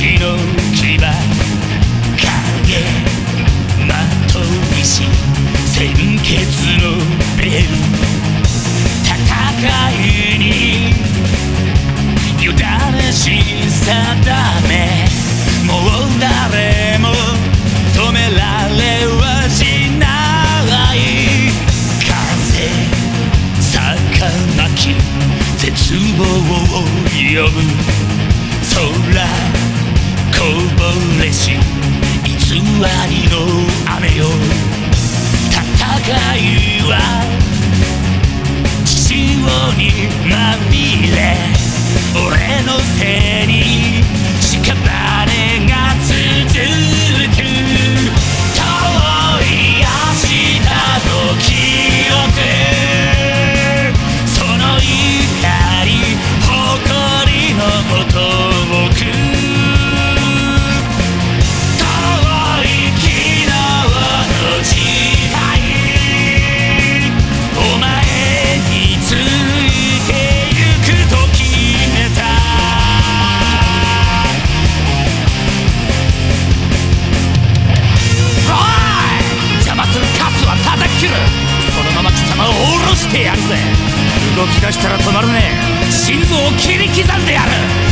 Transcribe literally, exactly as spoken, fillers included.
きの牙影まといし鮮血のベル戦いに委ねし定めもう誰も止められはしない風儚き絶望を呼ぶ空こぼれし偽りの雨よ戦いは血潮にまみれ俺の手に屍が続く遠い明日の記憶その怒り誇りのごとく遠い昨日の時代お前についてゆくと決めた邪魔するカスは叩き切るそのまま貴様を下ろしてやるぜ動き出したら止まるね心臓を切り刻んでやる